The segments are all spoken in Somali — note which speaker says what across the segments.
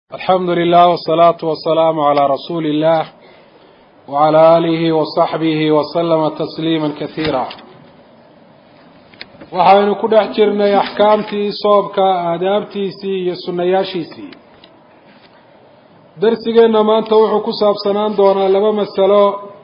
Speaker 1: الحمد لله والصلاة والسلام على رسول الله وعلى آله وصحبه وسلم تسليما كثيرا. waxaynu ku dhex jirnay axkaamtii soobka, aadaabtiisii iyo sunnayaashiisii. darsigeenna maanta wuxuu ku saabsanaan doonaa laba masalo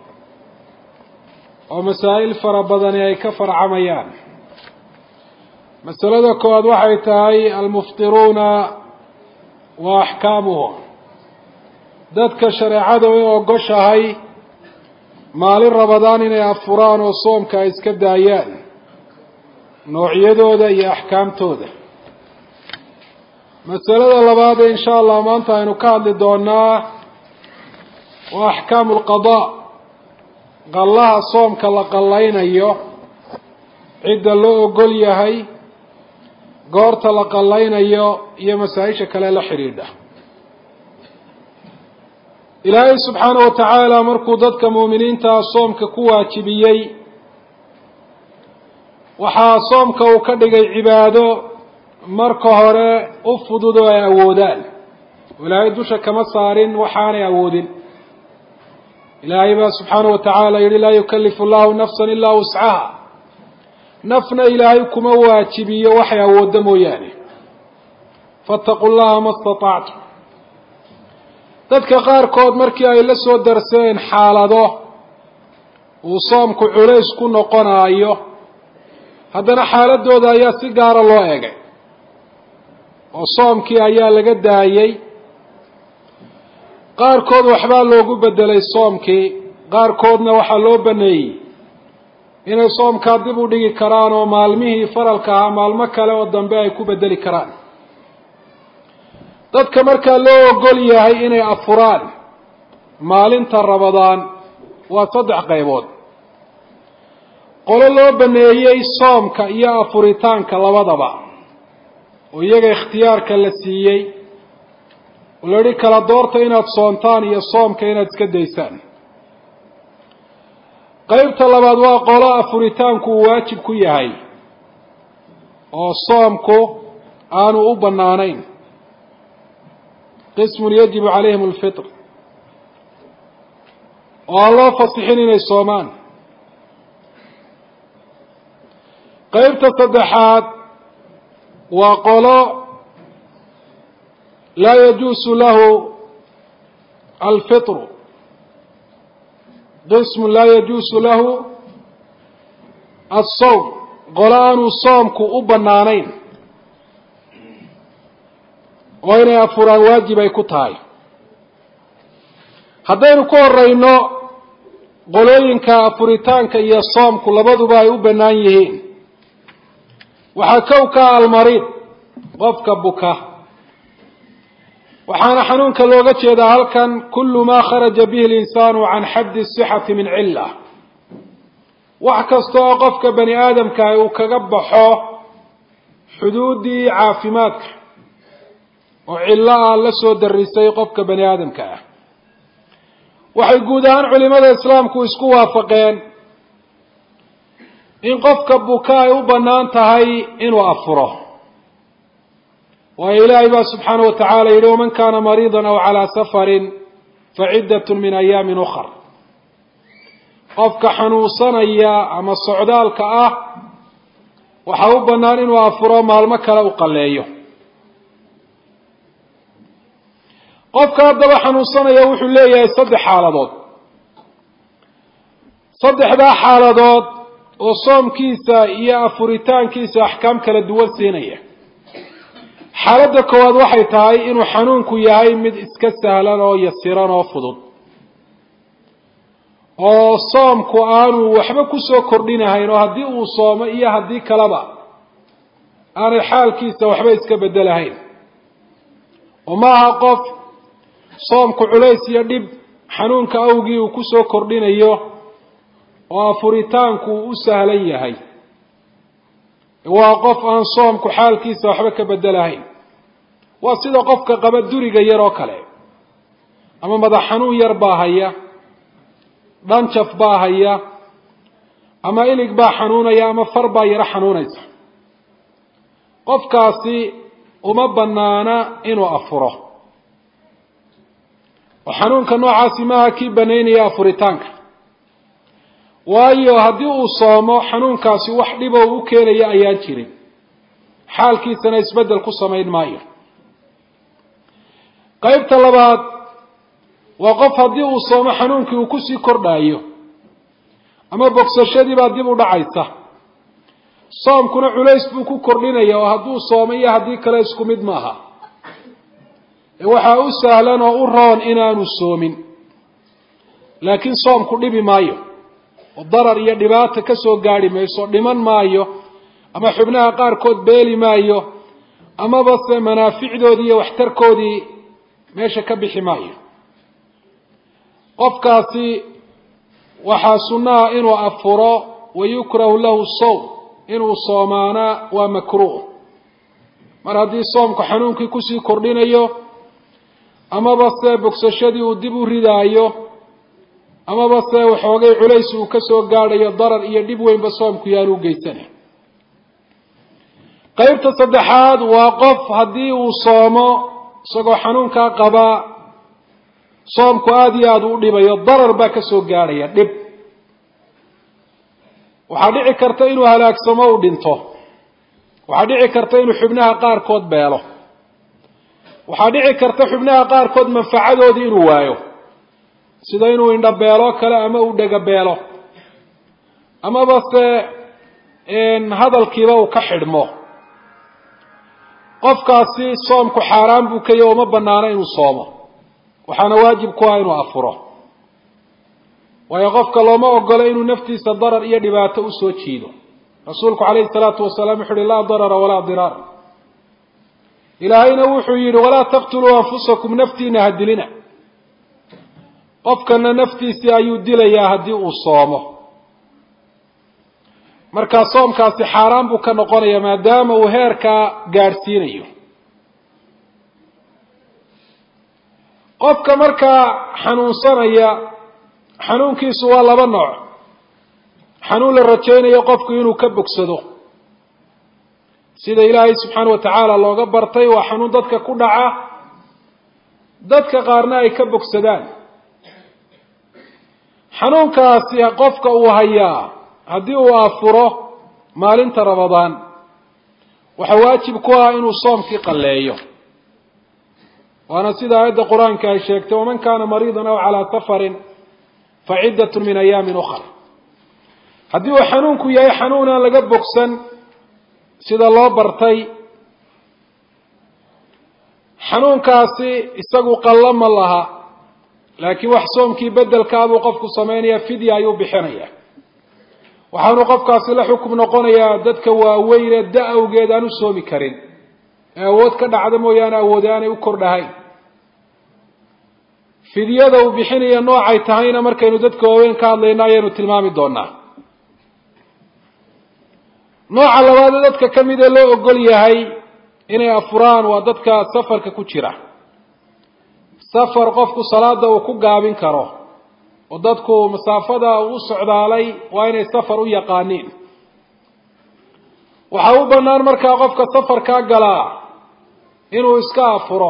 Speaker 1: oo masaa'il fara badani ay ka farcamayaan. masalada koowaad waxay tahay almuftiruuna wa axkaamuhum, dadka shareecada way ogoshahay maalin rabadaan inay afuraan oo soomka ay iska daayaan, noocyadooda iyo axkaamtooda. masalada labaad ee insha allah maanta aynu ka hadli doonaa waa axkaamu lqadaa, qallaha soomka la qallaynayo, cidda loo ogol yahay, goorta la qallaynayo iyo masaa-isha kale la xidhiidha. ilaahay subxaanahu watacaala markuu dadka muuminiintaa soomka ku waajibiyey, waxaa soomka uu ka dhigay cibaado marka hore u fudud oo ay awoodaan. ilaahay dusha kama saarin waxaanay awoodin. ilaahay baa subxaanahu watacaala yihi laa yukallifu allahu nafsan ilaa wuscaha, nafna ilaahay kuma waajibiyo waxay awoodda mooyaane. fattaqu llaha ma istatactum. dadka qaarkood markii ay la soo darseen xaalado uu soomku culays ku noqonaayo, haddana xaaladooda ayaa si gaara loo eegay oo soomkii ayaa laga daayey. qaarkood waxbaa loogu bedelay soomkii, qaarkoodna waxaa loo baneeyey inay soomkaa dib u dhigi karaan oo maalmihii faralka ahaa maalmo kale oo dambe ay ku bedeli karaan. dadka markaa loo ogol yahay inay afuraan maalinta rabadaan waa 3 qaybood. qolo loo baneeyey soomka iyo afuritaanka labadaba, oo iyaga ikhtiyaarka la siiyey oo la yidhi kala doorta inaad soontaan iyo soomka inaad iska daysaan. qaybta labaad waa qolo afuritaanku uu waajib ku yahay oo soomku aanu u bannaanayn. qismun yajibu calayhim alfitr, oo aan loo fasixin inay soomaan. qaybta saddexaad waa qolo laa yajuusu lahu alfitru, qismun laa yajuusu lahu alsawm, qolo aanuu soomku u bannaanayn oo inay afuraan waajib ay ku tahay. haddaynu ku horeyno qolooyinka afuritaanka iyo soomku labaduba ay u bannaan yihiin, waxaa kow ka almariid, qofka buka. waxaana xanuunka looga jeedaa halkan kullu maa kharaja bihi alinsaanu can xaddi sixati min cilla, wax kasta oo qofka bani aadamka uu kaga baxo xuduuddii caafimaadka oo cillo ah la soo darisay qofka bani aadamka ah. waxay guud ahaan culimada islaamku isku waafaqeen in qofka buka ay u bannaan tahay inuu afuro. waayo ilaahay baa subxaanahu watacaala yidhi waman kaana mariidan aw calaa safarin faciddatun min ayaamin ukhar. qofka xanuunsanaya ama socdaalka ah waxaa u bannaan inuu afuro maalmo kale u qalleeyo. qofka haddaba xanuunsanaya wuxuu leeyahay 3 xaaladood. 3daa xaaladood oo soomkiisa iyo afuritaankiisa axkaam kala duwan siinaya. xaaladda koowaad waxay tahay inuu xanuunku yahay mid iska sahlan oo yasiran oo fudud, oo soomku aanu waxba kusoo kordhinahayn, oo haddii uu soomo iyo haddii kaleba aanay xaalkiisa waxba iska bedelahayn. oo maaha qof soomku culays iyo dhib xanuunka awgii uu kusoo kordhinayo oo afuritaanku u sahlan yahay. waa qof aan soomku xaalkiisa waxba ka bedelahayn. waa sida qofka qaba duriga yar oo kale, ama madax xanuun yar baa haya, dhanjaf baa haya, ama ilig baa xanuunaya, ama far baa yaro xanuunaysa. qofkaasi uma bannaana inuu afuro. وحنونك نوعا سماها كي بنيني أفريتانك waayo haddii uu soomo xanuunkaasi wax dhibo u keenaya ayaan jirin xaalkiisana isbedel ku samayn maayo qaybta labaad waa qof haddii uu soomo xanuunkii uu kusii kordhayo ama bogsashadii baa dib u dhacaysa soomkuna culays buu ku kordhinaya oo hadduu soomo iyo haddii kale isku mid maaha waxaa u sahlan oo u roon inaanu soomin laakiin soomku dhibi maayo وضرر iyo dhibaato ka soo gaari mayso dhiman maayo ama xubnaha qaar kood beeli maayo ama bas manaaficdoodii iyo waxtarkoodii meesha ka bixi maayo qofkaasi waxa sunnah inuu afuro wayukrahu lahu sawm inuu soomaana waa makruuh mar haddii soomku xanuunkii ku sii kordhinayo ama bas bogsashadii uu dib u ridaayo ama bas waxoogay culays uu ka soo gaarayo darar iyo dhib weyn ba soomku yaanu geysanay qaybta saddexaad waa qof haddii uu soomo isagoo xanuunka qaba soomku aad iyo aad u dhibayo darar baa ka soo gaaraya dhib waxaa dhici karta inuu halaagsamo u dhinto waxaa dhici karta inuu xubnaha qaarkood beelo waxaa dhici karta xubnaha qaarkood manfacadoodii inuu waayo sida inuu indha beelo kale ama uu dhaga beelo ama base hadalkiiba uu ka xidhmo qofkaasi soomku xaaraan buu ka yahay oo ma banaana inuu soomo waxaana waajib ku ah inuu afuro waayo qofka looma ogolo inuu naftiisa darar iyo dhibaato u soo jiido rasuulku calayhi salaatu wasalaam wuxuu yihi laa darara walaa diraar ilaahayna wuxuu yidhi walaa taqtuluu anfusakum naftiina ha dilina qofkana naftiisii ayuu dilayaa haddii uu soomo markaa soomkaasi xaaraan buu ka noqonaya maadaama uu heerkaa gaadhsiinayo qofka markaa xanuunsanaya xanuunkiisu waa laba nooc xanuun la rajaynayo qofku inuu ka bogsado sida ilaahay subxaana wa tacaala looga bartay waa xanuun dadka ku dhaca dadka qaarna ay ka bogsadaan xanuunkaasi qofka uu hayaa haddii uu afuro maalinta ramadaan waxa waajib ku ah inuu soomkii qalleeyo waana sida aayadda qur-aanka ay sheegtay waman kaana mariidan aw calaa safarin faciddatun min ayaamin ukhar haddii uu xanuunku yahay xanuun aan laga bogsan sida loo bartay xanuunkaasi isagu qallo ma laha laakiin wax soomkii bedelkaabuu qofku samaynaya fidya ayuu bixinaya waxaanu qofkaasi la xukum noqonayaa dadka waaweyne da-awgeed aan u soomi karin ee awood ka dhacda mooyaane awoodi aanay u kordhahayn fidyada uu bixinaya noocay tahayna markaynu dadka waaweyn ka hadlayno ayaynu tilmaami doonaa nooca labaad dadka ka mid ee loo ogol yahay inay afuraan waa dadka safarka ku jira safar qofku salaada uu ku gaabin karo oo dadku masaafada uu socdaalay waa inay safar u yaqaaniin waxa u banaan markaa qofka safarka galaa inuu iska afuro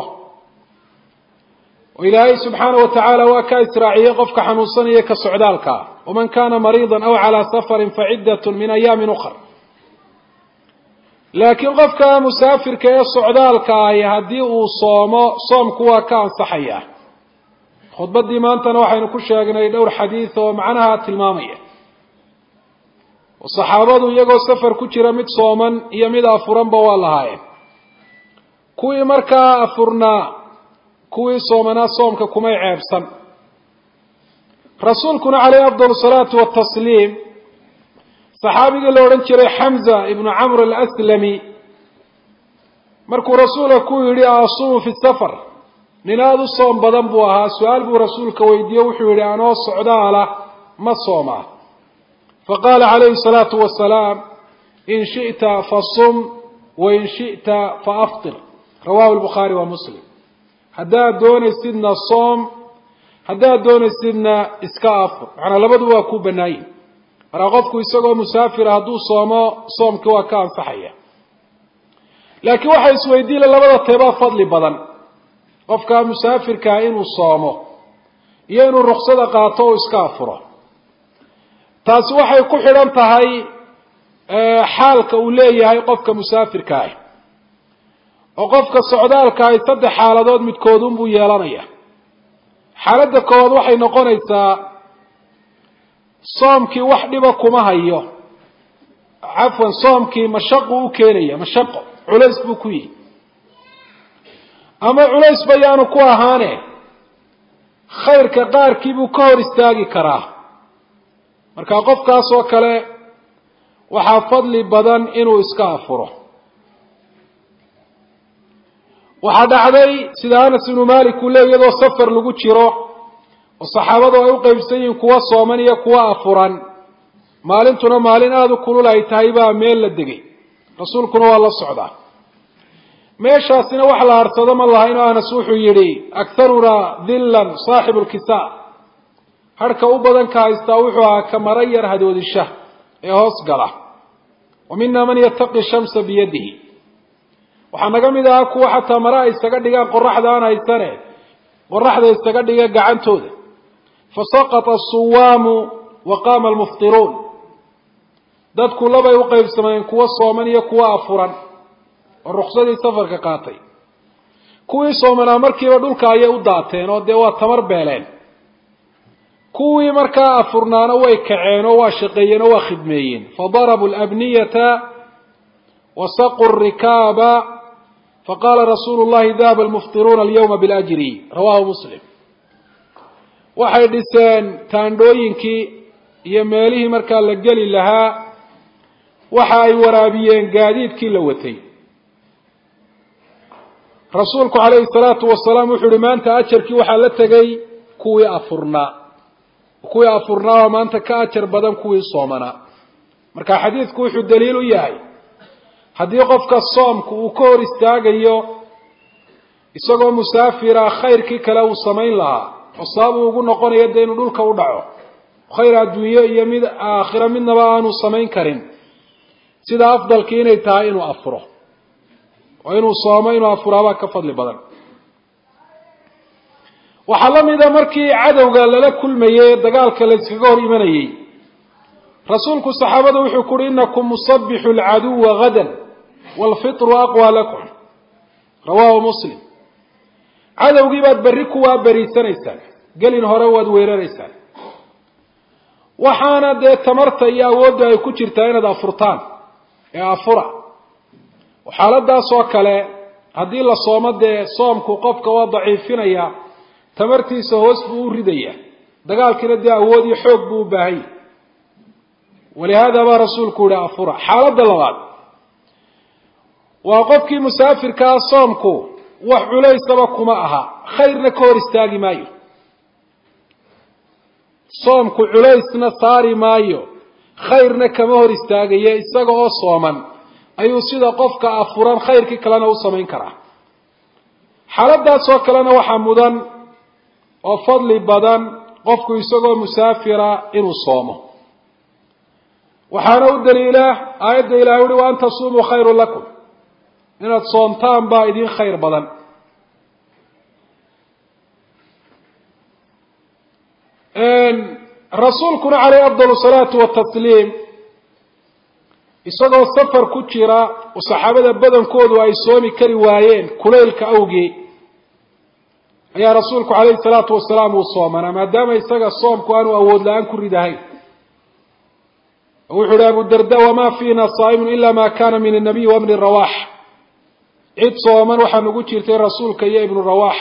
Speaker 1: oo ilaahay subxaanahu wa tacaala waa ka israaciyay qofka xanuunsanaya ka socdaalka waman kaana mariidan aw calaa safarin faciddatun min ayaamin ukhar laakiin qofka musaafirka ee socdaalka ahi haddii uu soomo soomku waa ka ansaxaya khudbadii maantana waxaynu ku sheegnay dhowr xadiid oo macnaha tilmaamaya oo saxaabadu iyagoo safar ku jira mid sooman iyo mid afuranba waa lahaayeen kuwii markaa afurnaa kuwii soomanaa soomka kumay ceebsan rasuulkuna calayhi afdal salaatu watasliim saxaabigii la odhan jiray xamza ibnu camr alaslami markuu rasuulka ku yidhi asuumu fi safar nin aada u soom badan buu ahaa su-aal buu rasuulka weydiiye wuxuu yidhi anoo socdaala ma soomaa faqaala calayhi salaatu wasalaam in shi'ta fasum wain shi'ta faaftir rawahu lbukhaari wa muslim haddaad doonaysidna soom haddaad doonaysidna iska afur macnaa labaduba waa ku banaayin markaa qofku isagoo musaafira hadduu soomo soomkii waa ka ansaxaya laakiin waxaa isweydiinla labada teebaa fadli badan qofka musaafirkaa inuu soomo iyo inuu ruksada qaato oo iska afuro taasi waxay ku xidhan tahay xaalka uu leeyahay qofka musaafirka ah oo qofka socdaalka ay saddex xaaladood midkoodun buu yeelanaya xaaladda koowaad waxay noqonaysaa soomkii wax dhiba kuma hayo cafwan soomkii mashaqo u keenaya mashaqo culays buu ku yihi ama culays bayaanu ku ahaane khayrka qaarkii buu ka hor istaagi karaa marka qofkaas oo kale waxaa fadli badan inuu iska afuro waxaa dhacday sida Anas ibn Malik uu leeyahay iyadoo safar lagu jiro oo saxaabadu ay u qaybsan yihiin kuwa sooman iyo kuwa afuran maalintuna maalin aad u kulul ay tahay baa meel la degay rasuulkuna waa la socdaa meeshaasina wax la harsado ma lahayn oo Anas wuxuu yidhi aktharuna dhillan saaxibu lkisaa harka u badan ka haystaa wuxuu ahaa ka mara yar hadoodisha ee hoos gala wa minna man yattaqi shamsa biyadihi waxaa naga mid ahaa kuwa xataa mara ay isaga dhigaan qoraxda aan haysane qoraxda isaga dhiga gacantooda fasaqata asuwaamu wa qaama almuftiruun dadku labay u qaybsamayeen kuwa sooman iyo kuwa afuran oo ruksadii safarka qaatay kuwii soomanaa markiiba dhulka ayay u daateen oo dee waa tamar beeleen kuwii markaa afurnaana way kaceen oo waa shaqeeyeen oo waa khidmeeyeen fadarabu alabniyata wasaqu rikaaba faqaala rasuulu llahi dahaba almuftiruuna alyawma biljri rawahu muslim waxay dhiseen taandhooyinkii iyo meelihii markaa la geli lahaa waxa ay waraabiyeen gaadiidkii la watay rasuulku calayhi salaatu wasalaam wuxuu uhi maanta ajarkii waxaa la tegay kuwii afurnaa oo maanta ka ajar badan kuwii soomanaa marka xadiidku wuxuu daliil u yahay haddii qofka soomku uu ka hor istaagayo isagoo musaafira khayrkii kale uu samayn lahaa oo sabab uu ugu noqonayo dee inuu dhulka u dhaco khayr adduunyo iyo mid aakhiro midnaba aanu samayn karin sida afdalkii inay tahay inuu afuro oo inuu soomo inuu afuraabaa ka fadli badan waxaa la mida markii cadowga lala kulmayey dagaalka la iskaga hor imanayey rasuulku saxaabada wuxuu ku uhi inakum musabbixu alcaduwa gadan waalfitru aqwa lakum rawahu muslim cadowgii baad berri kuwaa beriisanaysaan gelin hore waad weeraraysaan waxaana dee tamarta iyo awoodda ay ku jirtaa inaad afurtaan ee afura xaaladaas oo kale haddii la soomo dee soomku qofka waa daciifinaya tamartiisa hoos buu u ridaya dagaalkiina dee awood iyo xoog buu u baahan yahay walihaada baa rasuulku yihi afura xaaladda labaad waa qofkii musaafirkaa soomku wax culaysaba kuma aha khayrna ka hor istaagi maayo soomku culaysna saari maayo khayrna kama hor istaagaye isaga oo sooman ayuu sida qofka afuran khayrkii kalena u samayn karaa xaaladaas oo kalena waxaa mudan oo fadli badan qofku isagoo musaafira inuu soomo waxaana u daliila aayadda ilahay uhi wa an tasuumuu khayrun lakum inaad soomtaan baa idin khayr badan rasuulkuna caleyhi afdal salaatu watasliim isagoo safar ku jira oo saxaabada badankoodu ay soomi kari waayeen kulaylka awgii ayaa rasuulku calayhi salaatu wasalaam uu soomanaa maadaama isaga soomku aanu awood la-aan ku ridahayn wuxuu ihi abu darda wamaa fiina saa'imun ila ma kana min annabiy wa ibni rawax cid sooman waxaa nagu jirtay rasuulka iyo ibnu rawax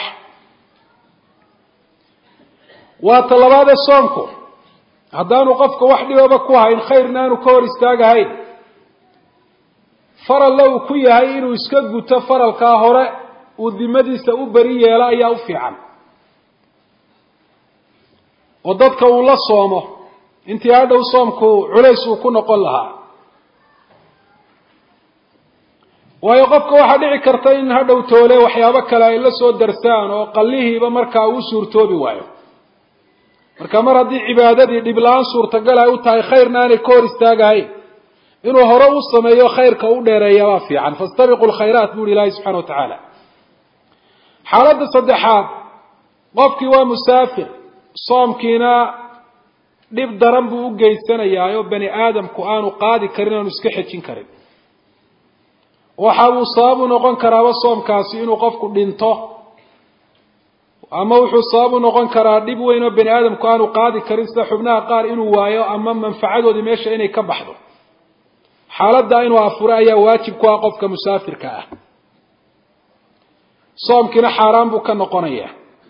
Speaker 1: waa talabaade soomku haddaanu qofka wax dhibaba ku hayn khayrna aanu ka hor istaagahayn faralla uu ku yahay inuu iska guto faralkaa hore uu dimadiisa u beri yeelo ayaa u fiican oo dadka uu la soomo intii hadhow soomku culays uu ku noqon lahaa waayo qofka waxaa dhici karta in hadhow toole waxyaabo kale ay la soo darsaan oo qallihiiba markaa uu suurtoobi waayo marka mar haddii cibaadadii dhib la-aan suurtagal ay u tahay khayrna aanay ka hor istaagahayn inuu hore u sameeyo khayrka u dheereeya baa fiican fastabiqu lkhayraat buu ilaahi subxana watacaala xaaladda saddexaad qofkii waa musaafir soomkiina dhib daran buu u geysanayaa oo bani aadamku aanu qaadi karin, aanu iska xejin karin. waxa uu sabab u noqon karaaba soomkaasi inuu qofku dhinto, ama wuxuu sabab u noqon karaa dhib weyn oo bani aadamku aanu qaadi karin, sida xubnaha qaar inuu waayo ama manfacadoodii meesha inay ka baxdo. xaaladda inuu afuro ayaa waajib ku ah qofka musaafirka ah. soomkiina xaaraan buu ka noqonayaa.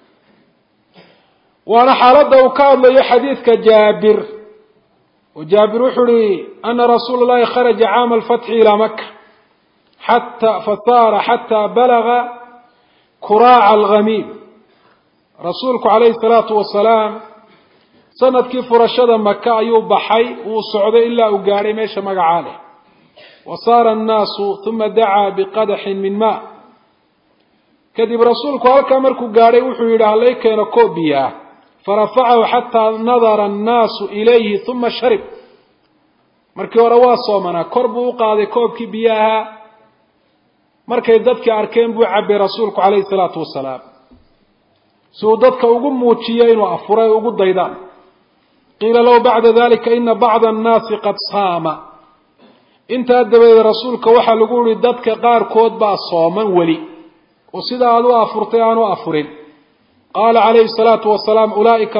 Speaker 1: waana xaaladda uu ka hadlayo xadiidka jaabir, oo jaabir wuxuu uhi ana rasuula llahi kharaja caama alfatxi ilaa maka fasaara xataa balaga kuraaca alghamiim. rasuulku calayhi salaatu wasalaam sanadkii furashada maka ayuu baxay, wuu socday ilaa uu gaadhay meesha magacaa leh. wasaara annaasu uma dacaa biqadaxin min maa. kadib rasuulku halkaa markuu gaadhay wuxuu yidhi halay keeno koob biyaa, farafacahu xataa nadara annaasu ilayhi uma sharib. markii hore waa soomanaa, kor buu u qaaday koobkii biyaha. markay dadkii arkeen buu cabay rasuulku calayhi salaatu wasalaam, si uu dadka ugu muujiyo inuu afuray ugu daydaan. qiila lahu bacda dalika ina bacda annaasi qad saama. intaa dabadeed rasuulka waxaa lagu yihi dadka qaarkood baa sooman weli, oo sida aad u afurtay aanu afurin. qaala calayhi salaatu wasalaam ulaaika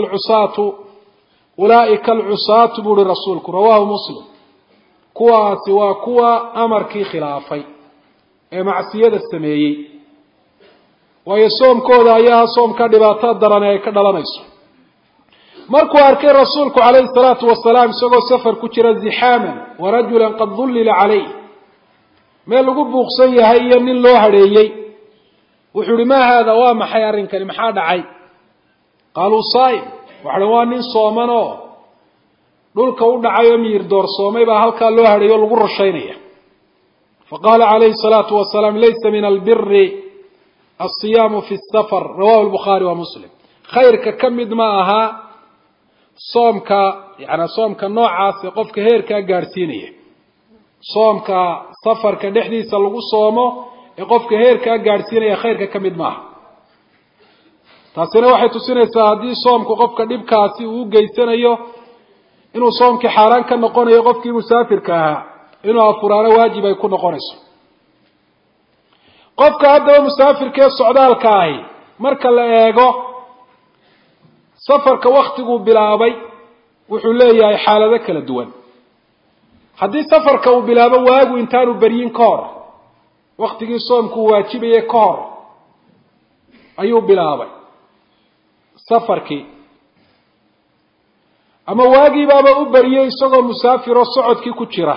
Speaker 1: alcusaatu buu ihi rasuulku, rawaahu muslim. kuwaasi waa kuwa amarkii khilaafay ee macsiyada sameeyey, waayo soomkooda ayaa soomka dhibaato daran ay ka dhalanayso. markuu arkay rasuulku calayhi salaatu wasalaam isagoo safar ku jira zixaaman wa rajulan qad dullila calayh, meel lagu buuqsan yahay iyo nin loo hadheeyey, wuxuu ihi maa haada, waa maxay arrinkani, maxaa dhacay? qaaluu saa'im. waxay waa nin sooman oo dhulka u dhacay oo miyir doorsoomay baa halkaa loo hadheeyo lagu rushaynaya. faqaala calayhi salaatu wasalaam laysa min albiri alsiyaamu fi safar, rawahu albukhaari wa muslim. khayrka ka mid ma aha soomka, soomka noocaas ee qofka heerkaa gaadhsiinaya. soomka safarka dhexdiisa lagu soomo ee qofka heerkaa gaadhsiinaya khayrka ka mid maaha. taasina waxay tusinaysaa haddii soomku qofka dhibkaasi uu u geysanayo inuu soomkii xaaraan ka noqonayo, qofkii musaafirka ahaa inuu afuraano waajib ay ku noqonayso. qofka haddaba musaafirka ee socdaalka ahi marka la eego safarka waktiguu bilaabay wuxuu leeyahay xaalado kala duwan. haddii safarka uu bilaabo waagu intaanu beryin ka hor, waktigii soomku uu waajibayay ka hor ayuu bilaabay safarkii, ama waagiibaaba u beriyey isagoo musaafiroo socodkii ku jira,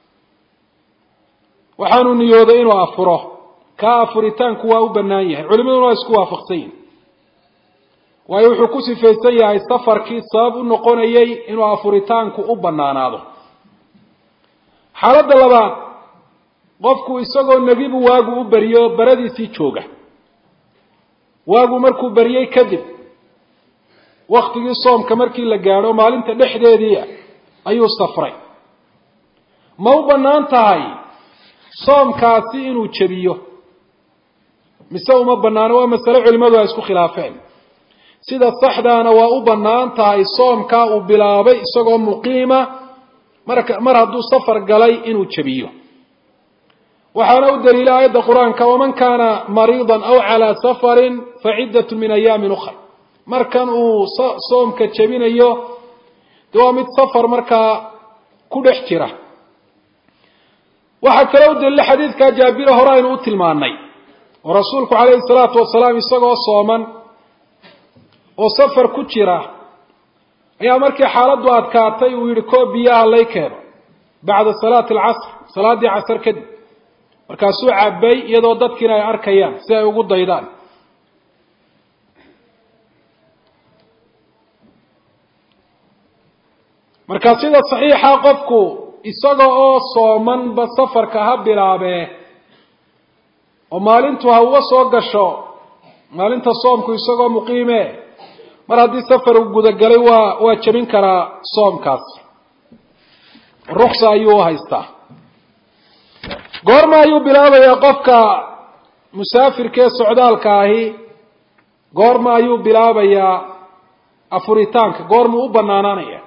Speaker 1: waxaanu niyooday inuu afuro, kaa afuritaanku waa u bannaan yahay. culimaduna waa isku waafaqsan yihin, waayo wuxuu ku sifaysan yahay safarkii sabab u noqonayay inuu afuritaanku u bannaanaado. xaaladda labaad, qofku isagoo negibu waagu u beriyo baradiisii jooga, waagu markuu beriyey kadib waktigii soomka markii la gaadho maalinta dhexdeedii ayuu safray. ma u bannaan tahay soomkaasi inuu jebiyo mise uma bannaano? waa masale culimadu ay isku khilaafeen. sida saxdaana waa u bannaan tahay soomkaa uu bilaabay isagoo muqiima mar hadduu safar galay inuu jebiyo. waxaana u daliila aayadda qur-aanka waman kaana mariidan aw calaa safarin faciddatu min ayaamin ukhra. markan uu soomka jebinayo de waa mid safar markaa ku dhex jira. waxaa kaloo u daliila xadiidkaa jaabira hore aynu u tilmaanay, oo rasuulku calayhi salaatu wasalaam isagoo sooman oo safar ku jira ayaa markii xaaladdu adkaatay uu yihi koob biyaha lay keeno bacda salaati alcasr, salaaddii casar kadib. markaasuu cabay iyadoo dadkiina ay arkayaan si ay ugu daydaan. markaa sida saxiixa qofku isaga oo soomanba safarka ha bilaabee oo maalintu ha uga soo gasho, maalinta soomku isagoo muqiime, mar haddii safar uu gudagalay waa jebin karaa soomkaas, ruksa ayuu haystaa. goorma ayuu bilaabayaa qofka musaafirka ee socdaalka ahi, goorma ayuu bilaabayaa afuritaanka goormuu u banaanaanaya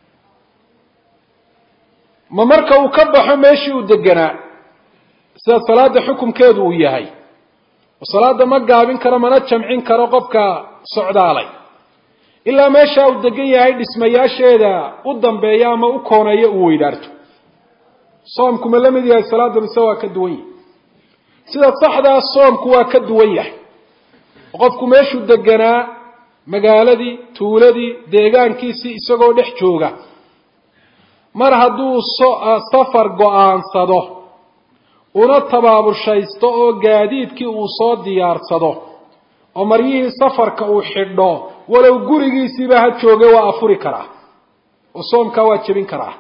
Speaker 1: ma marka uu ka baxo meeshii uu deganaa sida salaada xukumkeedu uu yahay oo salaada ma gaabin karo mana jamcin karo qofka socdaalay ilaa meesha uu degan yahay dhismayaasheeda u dambeeya ama u kooneeyo uu weydaarto soomku ma la mid yahay salaada mise waa ka duwan yahay sida saxda soomku waa ka duwan yahay qofku meeshuu deganaa magaaladii tuuladii deegaankiisii isagoo dhex jooga mar hadduu safar go'aansado una tabaabushaysto oo gaadiidkii uu soo diyaarsado oo maryihii safarka uu xidho walow gurigiisiiba ha jooge waa afuri karaa oo soomkaa waa jebin karaa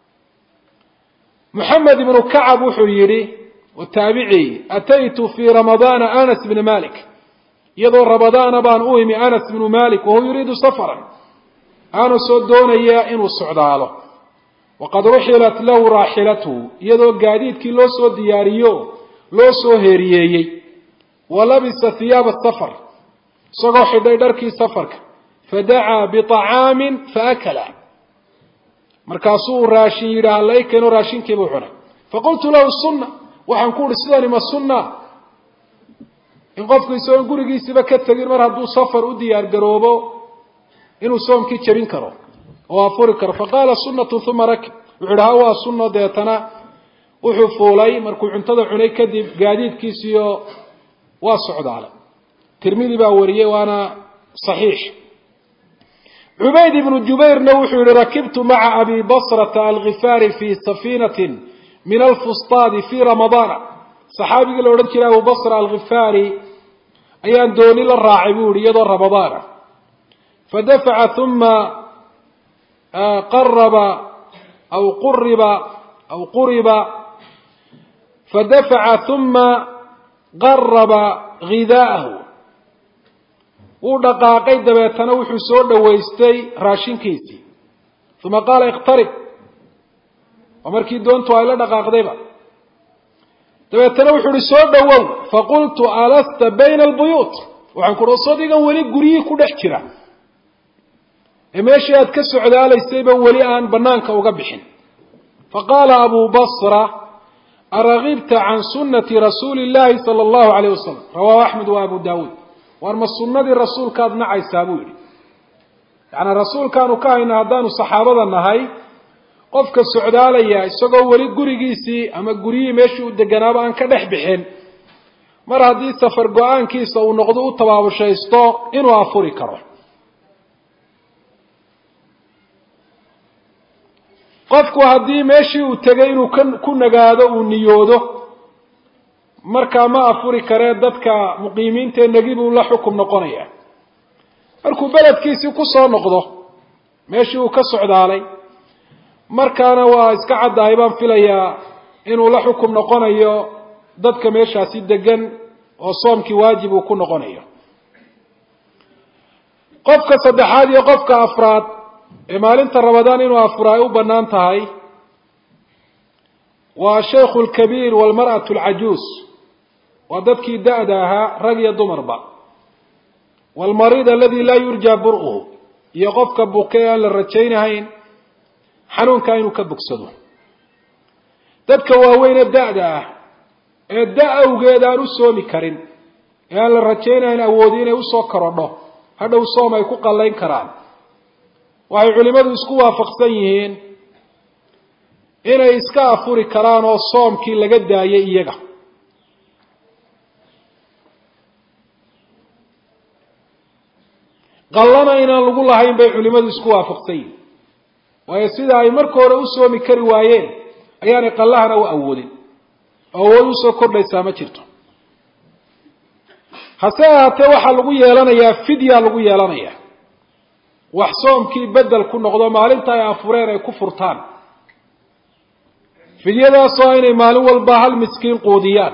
Speaker 1: محمد بن كعب وحيري والتابعي أتيت في رمضان أنس بن مالك يضو رمضان بان أوهمي أنس بن مالك وهو يريد سفرا أنس دون إياه إنو السعداله وقد رحلت له راحلته يضو قاديد كي لو سو دياريو لو سو هيريي ولبس ثياب السفر صغو حديدركي سفرك فدعا بطعام فأكله markaasuu raashin yidhaah la keeno raashinkiibuu cunay faqultu lahu sunna waxaan ku uhi sidani ma sunna in qofku isagoo gurigiisiba ka tegin mar hadduu safar u diyaar garoobo inuu soomkii jebin karo oo afuri karo faqaala sunnatu uma rakib wuxuu idhi ha waa sunno deetana wuxuu fuulay markuu cuntada cunay kadib gaadiidkiisiyo waa socdaalay tirmidi baa wariyey waana saxiix عبيد بن جبير نوحي ركبت مع أبي بصرة الغفاري في سفينة من الفسطاط في رمضان صحابي قال ورد أبو بصرة الغفاري أيان دوني للراعبون يضر رمضان فدفع ثم قرب فدفع ثم قرب غذاءه ودقاقي دبيتنا وحو سو دhowaystay raashinkiisi ثم قال اقترب ومركي دونتو ay la dhaqaaqdayba dabeetana wuxuu soo dhawow faqultu alasta bayna albuyut waxaan ku roosadigan wali guriyi ku dhex jira meeshii aad ka socdaalaysayba wali aan banaanka uga bixin faqala abu basra araghibta an sunnati rasuulillahi sallallahu alayhi wasallam rawahu ahmad wa abu daawud warma sunnadii rasuulkaad nacaysaa buu yidhi yacni rasuulkaanu ka hayna haddaanu saxaabada nahay qofka socdaalaya isagoo weli gurigiisii ama guryihii meeshii u deganaaba aan ka dhex bixin mar haddii safar go-aankiisa uu noqdo u tabaabushaysto inuu afuri karo qofku haddii meeshii uu tegay inuu ku nagaado uu niyoodo markaa ma afuri karee dadka muqiimiinta nagi buu la xukum noqonaya markuu beledkiisii ku soo noqdo meeshii uu ka socdaalay markaana waa iska caddahay baan filayaa inuu la xukum noqonayo dadka meeshaasi degan oo soomkii waajib uu ku noqonayo qofka saddexaad iyo qofka afraad ee maalinta ramadaan inuu afuro ay u bannaan tahay waa shaykhu alkabiir walmar'atu alcajuus وددكي دأداها رقي دمربا والمريض الذي لا يرجى برؤه يقفك بكيا للرجينهين حنون كاينو كبكسدو ددك واوين الدأداه الدأ وقيدان السومي كرين يا للرجينهين أودين وصوكرونه هذا الصوم يكون قلين كران وهي علماء اسكوا فقسيين إنا إسكا أفوري كران والصوم كي لقد دايا إيجا qallana inaan lagu lahayn bay culimadu isku waafaqsay way sida ay markii hore u soomi kari waayeen ayaan qallahana u awoodin awood u soo kordhaysa ma jirto hasaate waxa lagu yeelanayaa fidya lagu yeelanayaa wax soomkii bedel ku noqdo maalinta ay afureen ay ku furtaan fidyadaas oo inay maalin walba hal miskiin qoodiyaan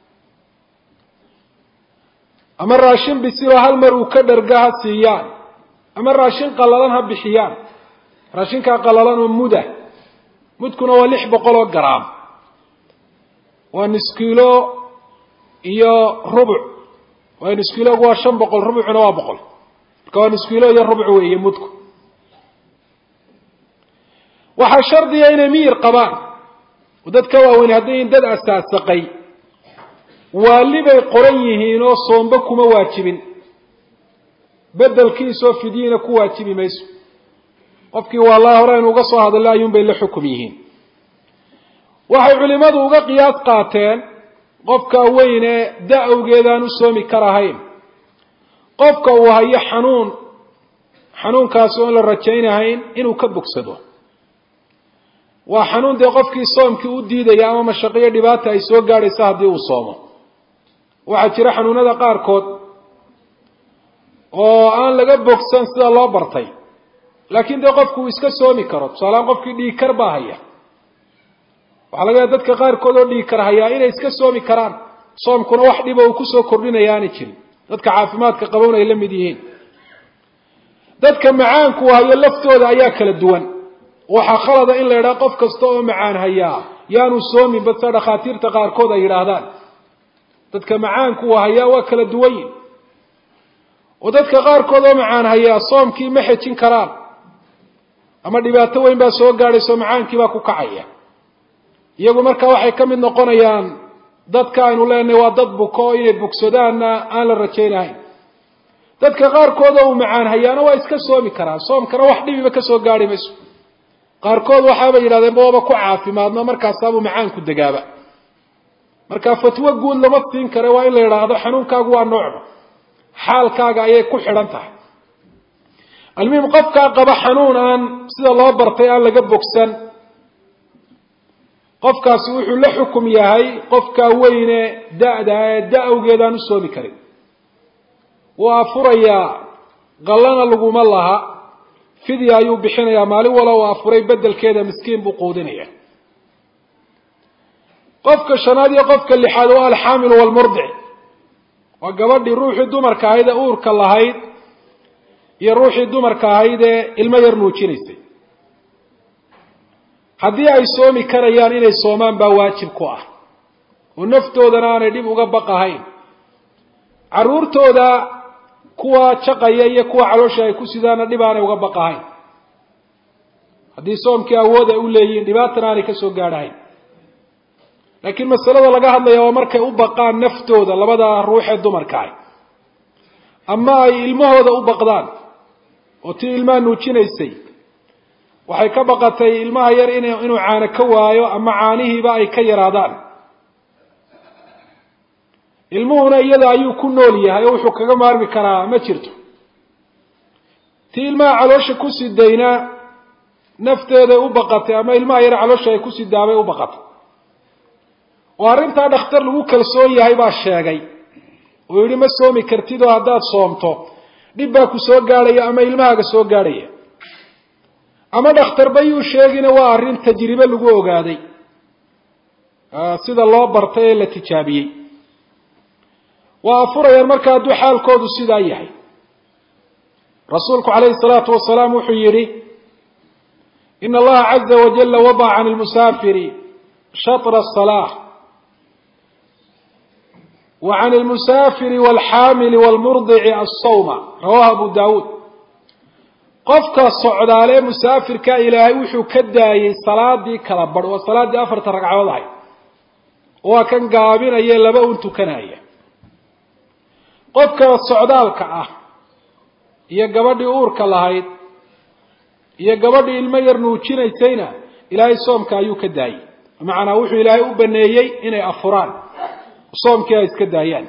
Speaker 1: ama raashin bisilo hal mar uu ka dhargaha siiyaan ama raashin qallalan ha bixiyaan raashinka qallalan oo mudkuna waa 600 gram waa nus kiilo iyo rubuc waa nus kiilo waa 500 rubucna waa 100 marka waa nisfu kiilo iyo rubc weeye mudku waxaa shardiya inay miyir qabaan oo dadka waaweyn hadday dad asaasaqay waalibay qoran yihiin oo soomba kuma waajibin bedelkiisoo fidyina ku waajibi mayso qofkii wallahi hore in uga soo hadalay ayuun bay la xukum yihiin waxay culimadu uga qiyaas qaateen qofka weyn ee da-awgeedaan u soomi karahayn qofka uu hayo xanuunkaasi oon la rajaynahayn inuu ka bogsado waa xanuun dee qofkii soomkii u diidaya ama mashaqiyo dhibaata ay soo gaadhaysa haddii uu soomo waxaa jira xanuunada qaarkood oo aan laga bogsan sida loo bartay laakiin dee qofku uu iska soomi karo tusaalehaan qofkii dhiigkar baa haya waxaa laga yaaba dadka qaarkood oo dhiigkar hayaa inay iska soomi karaan soomkuna wax dhiba uu kusoo kordhinaya aanay jirin dadka caafimaadka qabown ay la mid yihiin dadka macaanku hayo laftooda ayaa kala duwan waxaa khalada in la yidhaha qof kasta oo macaan hayaa yaanu soomin base dhakhaatiirta qaarkood ay yidhaahdaan dadka macaanku hayaa waa kala duwan yihin oo dadka qaarkood oo macaan hayaa soomkii ma xejin karaan ama dhibaato weyn baa soo gaadhayso macaankii baa ku kacaya iyagu markaa waxay ka mid noqonayaan dadka aynu leenahay waa dad buko oo inay bogsadaanna aan la rajaynahayn dadka qaarkood oo uu macaan hayaana waa iska soomi karaan soomkana wax dhibiba ka soo gaadhi mayso qaarkood waxaaba yidhahdeen booba ku caafimaadno markaasaabuu macaanku degaaba markaa fatwo guud lama siin kare waa in la yidhaahdo xanuunkaagu waa noocba xaalkaaga ayay ku xidhan tahay almuhim qofkaa qaba xanuun aan sida loo bartay aan laga bogsan qofkaasi wuxuu la xukum yahay qofkaa weyne da-da ee da-awgeedaan u soomi karin wuu afurayaa qallana laguma laha fidya ayuu bixinayaa maalin wala uu afuray bedelkeeda miskiin buu quudinaya qofka shanaad iyo qofka lixaad waa alxaamilu waalmurdic waa gabadhii ruuxii dumarka ahayd ee uurka lahayd iyo ruuxii dumarka ahayd ee ilmo yar nuujinaysay haddii ay soomi karayaan inay soomaan baa waajib ku ah oo naftoodana aanay dhib uga baqahayn carruurtooda kuwa jaqaya iyo kuwa caloosha ay ku sidaana dhib aanay uga baqahayn haddii soomkii awood ay u leeyihiin dhibaatana aanay ka soo gaadhahayn laakiin masalada laga hadlaya waa markay u baqaan naftooda labada ruux ee dumarka ah ama ay ilmahooda u baqdaan oo tii ilmaha nuujinaysay waxay ka baqatay ilmaha yar inuu caano ka waayo ama caanihiiba ay ka yaraadaan ilmuhuna iyada ayuu ku nool yahay oo wuxuu kaga maarmi karaa ma jirto tii ilmaha caloosha ku sidayna nafteeday u baqatay ama ilmaha yar caloosha ay ku sidaabay u baqatay oo arrintaa dhakhtar lagu kalsoon yahay baa sheegay oo yidhi ma soomi kartid oo haddaad soomto dhib baa ku soo gaadhaya ama ilmahaaga soo gaadhaya ama dhakhtarba yuu sheegina waa arrin tajribe lagu ogaaday sida loo bartay ee la tijaabiyey waa afurayaan marka hadduu xaalkoodu sidaa yahay rasuulku calayhi salaatu wasalaam wuxuu yidhi ina allaha caza wajalla wadaca can lmusaafiri shatra asalaa wa can lmusaafiri walxaamili walmurdici assawma rawahu abu daawuud qofka socdaale musaafirka ilaahay wuxuu ka daayey salaadii kala badh waa salaaddii 4 ragcadood ahayd waa kan gaabinaya laba un tukanaya qofka socdaalka ah iyo gabadhii uurka lahayd iyo gabadhii ilmo yar nuujinaysayna ilaahay soomka ayuu ka daayey macnaa wuxuu ilaahay u baneeyey inay afuraan soomkii ay iska daayaan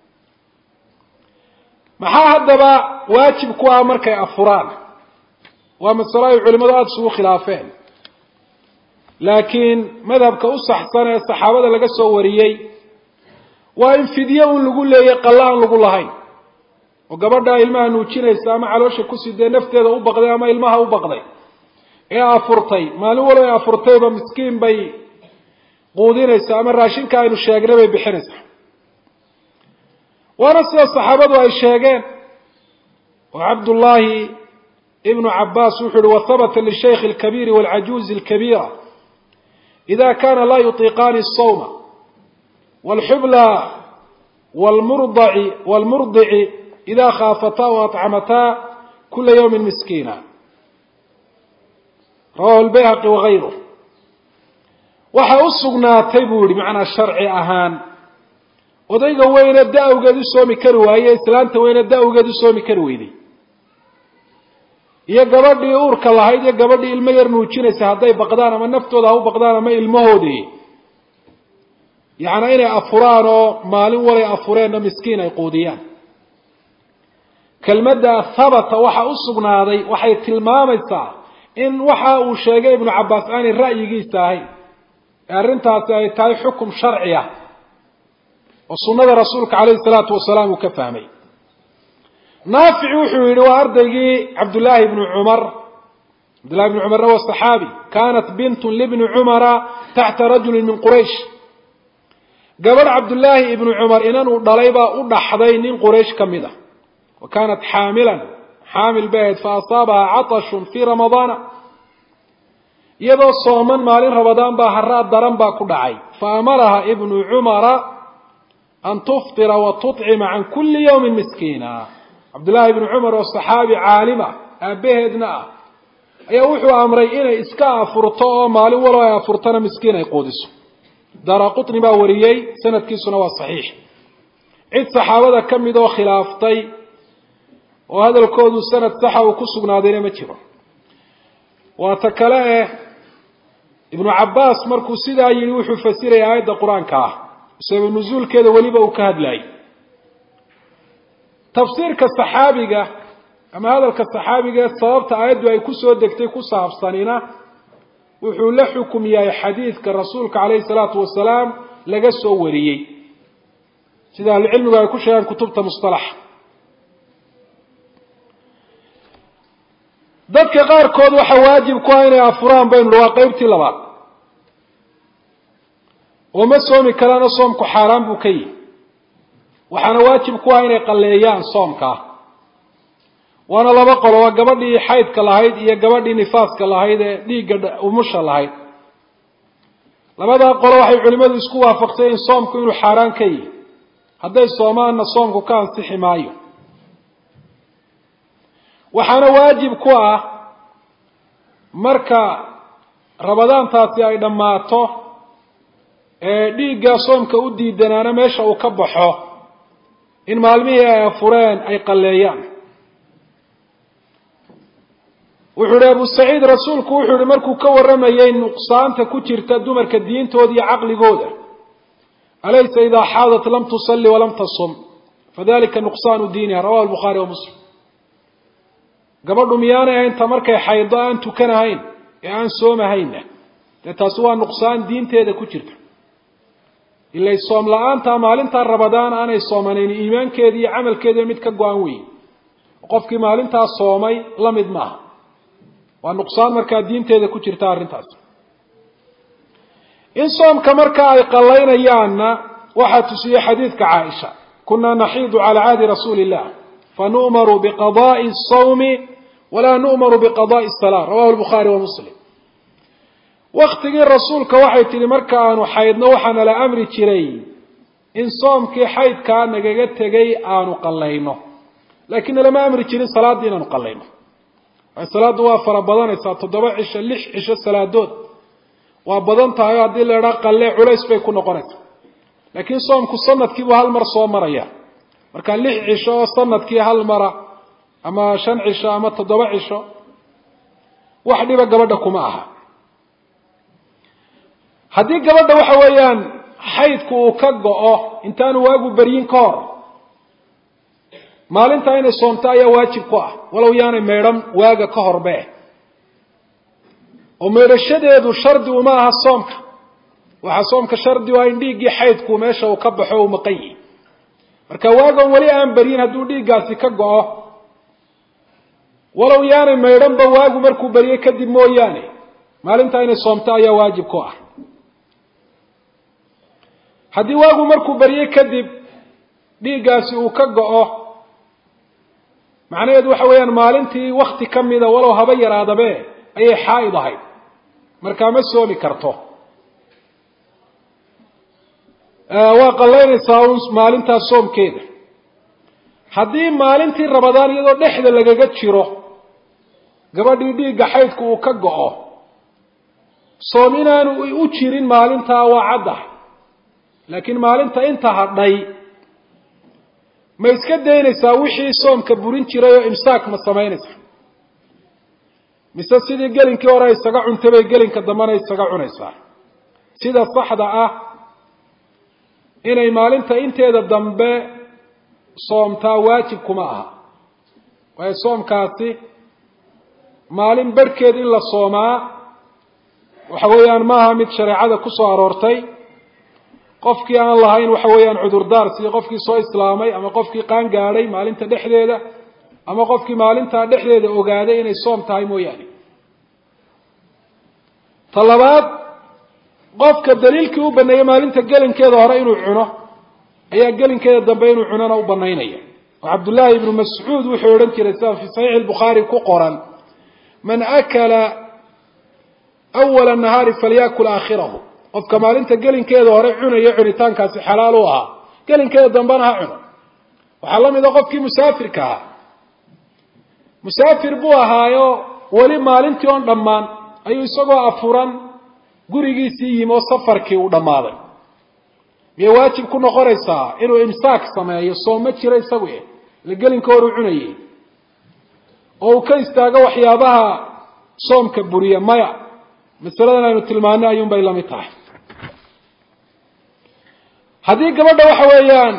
Speaker 1: maxaa haddaba waajib ku ah markay afuraan waa masalo ay culimadu aada isugu khilaafeen laakiin madhabka u saxsan ee saxaabada laga soo wariyey waa in fidye un lagu leeyay qalla aan lagu lahayn oo gabadha ilmaha nuujinaysa ama caloosha ku sidee nafteeda u baqday ama ilmaha u baqday ee afurtay maalin walba ay afurtayba miskiin bay quudinaysaa ama raashinka aynu sheegnay bay bixinaysaa waana sida saxaabadu ay sheegeen oo cabdullaahi ibnu cabbaas wuxuu uhi wahabata lishaykhi alkabiiri waalcajuuzi alkabiira ida kana laa yutiiqaani asawma waalxubla waalmurdici ida khaafataa waatcamataa كل يوم مسكينا رواه البيهقي وغيره waxa u sugnaatay buu yiri macna sharci ahaan odayga weyna daawgeedu soomi kari waayay islaanta weyna daawgeedu soomi kari weeyday iyo gabadhii uurka lahayd iyo gabadhii ilmo yar nuujinaysa haday baqdaan ama naftooda u baqdaan ama ilmahoodii yaana inay afuraan oo maalin walay afureen miskiin ay qoodiyaan kelmadda thabata waxa u sugnaaday waxay tilmaamaysaa in waxa uu sheegay ibn Abbas aan ra'yigiisa ahay arrintaas ay tahay xukum sharci ah oo sunnada rasuulka kaleey salaatu wasalaam uu ka fahmay naafi wuxuu yiri waa ardaygii Abdullah ibn Umar waa saxaabi كانت بنت لابن عمر تحت رجل من قريش قبل عبد الله ابن عمر إنه ضليبا ودحضي من قريش كمده وكانت حامل بيت فأصابها عطش في رمضان يدو صوما مالين رمضان هرات درن كدعي فأمرها ابن عمر أن تفطر وتطعم عن كل يوم مسكينا عبد الله بن عمر والصحابي عالمة أبهدنا يوحوا أمري إنا إسكاء فرطاء مالي ولا يفرطنا مسكينا يقودس دار قطني باوريي سنة كيسنا والصحيح عد صحابة كم دو خلافتي وهذا الكود سنة صحة وكسقنا دينا مجرى وتكلاه ابن عباس مركو سيدا يلوح فسير آيات القرآن كاه سبب النزول كذا وليبا وكهد لاي تفسير كالصحابي أما هذا كالصحابي صوابت آيات دو كسو دكتي كسو حفصانينا وحول لحكم يا حديث كالرسولك عليه الصلاة والسلام لقسو وريي سيدا العلم يكون شيئا كتبت مصطلح dadka qaar kood waxa waajib ku ah inay afuraan baynu qaybtii labaad oo ma soomi karaan soomku xaraam buu ka yahay waxana waajib ku ah inay qaleeyaan soomka wana laba qolo waa gabadhii xaydka lahayd iyo gabadhii nifaaska lahayd ee dhiigga umusha lahayd labada qolo waxay culimadu isku waafaqtay in soomku inuu xaraam ka yahay haday soomaana soomku ka ansixi maayo waxana waajib ku ah marka rabadaantaasi ay dhamaato ee dhiigga soomka u diidanaana meesha uu ka baxo in maalmihii ay fureen ay qaleeyaan wuxuu Abu Saciid rasuulku wuxuu markuu ka waramayay nuqsaanta ku jirta dumarka diintooda iyo aqligooda alaysa idha hadat lam tusalli wa lam tasum fadhalika nuqsanu diiniha rawahu al-Bukhari wa Muslim gabadhu miyaanay inta markay xaydo aan tukanahayn ee aan soomahayna taas waa nuqsaan diinteeda ku jirta ilaa soom la'aanta maalinta Ramadaan aanay soomaneyn iimaankeeda iyo amalkeeda mid ka go'an weey qofkii maalinta soomay la mid maaha waa nuqsaan marka diinteeda ku jirta arintaas in soomka marka ay qaleeynayaanna waxa tusiyay xadiiska Aisha kunna nahidu ala aadi rasuulillah فنؤمر بقضاء الصوم ولا نؤمر بقضاء الصلاة رواه البخاري ومسلم وقت الرسول كوحي تلي مركا آنو حيدنا وحنا لأمر تري إن صوم كي حيد كان نجاجت جاي آنو قلينه لكن لما أمر تري صلاة دينا نقلينه الصلاة دوا فربضان الصلاة تضبع عش الصلاة دود وبضان تايا دي اللي راق اللي عليس بيكون قرط لكن صوم كصنة كيبو هالمر صوم مريا marka 6 cisho sanadkii hal mara ama 5 cisho ama 7 cisho wax dhiba gabadha kuma aha hadii gabadha waxa weeyaan xaydku uu ka go'o intaan waagu bariin ka hor maalinta inay soomto ayaa waajib ku ah walow yaanay meedhan waaga ka horbe oo meedhashadeedu shardi uma aha soomka waxa soomka shardi waa in dhiigii xaydku meesha uu ka baxo oo maqay marka waagan wali aan bariin haduu dhiigaasi ka go'o walow yaanay meedhan ba waagu markuu bariye kadib mooyaane maalinta inay soomto ayaa waajib ku ah hadii waagu markuu bariye kadib dhiigaasi uu ka go'o macnaheedu waxa weeyaan maalintii waqti kamida walow haba yaraadabe ayay xaayid ahayd marka ma soomi karto waa qaleynaysaa maalinta soomkeeda hadii maalintii Ramadaan iyadoo dhexda lagaga jiro gabadhii dhiigga xaydku uu ka go'o soom inaanu u jirin maalintaa waa caddah laakiin maalinta inta hadhay ma iska daynaysaa wixii soomka burin jiray oo imsaak ma samaynaysaa mise sidii gelinkii hore isaga cuntay bay gelinka dambena isaga cunaysaa sida saxda ah inay maalinta inteeda dambe soomtaa waajib kuma aha waayo soomkaasi maalin barhkeed in la soomaa waxa weeyaan maaha mid shareecada ku soo aroortay qofkii aan lahayn waxa weeyaan cudurdaar sidii qofkii soo islaamay ama qofkii qaan gaadhay maalinta dhexdeeda ama qofkii maalintaa dhexdeeda ogaaday inay soom tahay mooyaane ta labaad qofka daliilkii u baneeyey maalinta gelinkeeda hore inuu cuno ayaa gelinkeeda dambe inuu cunona u banaynaya oo cabdullaahi ibnu mascuud wuxuu odhan jiray sida fii saxiixi albukhaari ku qoran man akala awala nahaari falyakul aakhirahu qofka maalinta gelinkeeda hore cunaya cunitaankaasi xalaal u ahaa gelinkeeda dambena ha cuno waxaa la mid a qofkii musaafirka ahaa musaafir buu ahaayo weli maalintii oon dhammaan ayuu isagoo afuran gurigiisii yimi oo safarkii uu dhammaaday miyay waajib ku noqonaysaa inuu imsaak sameeyo sooma jiro isagu la gelinka hor u cunayay oo uu ka istaago waxyaabaha soomka buriya maya masaladan aynu tilmaanay ayuun bay lamid tahay haddii gabadha waxa weeyaan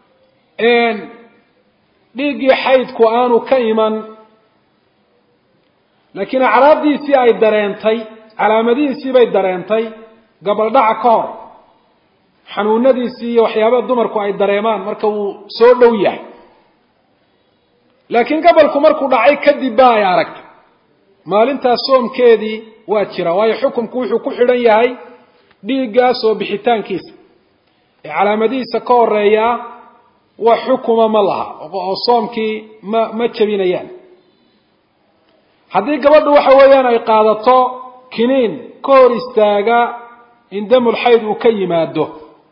Speaker 1: dhiiggii xaydku aanu ka iman laakiin acraabdiisii ay dareentay calaamadihiisii bay dareentay gabaldhaca ka hor xanuunadiisii iyo waxyaabaha dumarku ay dareemaan marka uu soo dhow yahay laakiin gabalku markuu dhacay kadib ba ay aragtay maalintaas soomkeedii waa jira waayo xukunku wuxuu ku xidhan yahay dhiiggaas oo bixitaankiisa ee calaamadihiisa ka horeeyaa wax xukuma ma laha oo soomkii ma jabinayaan haddii gabadhu waxa weeyaan ay qaadato kiniin ka hor istaaga in damul xayd uu ka yimaado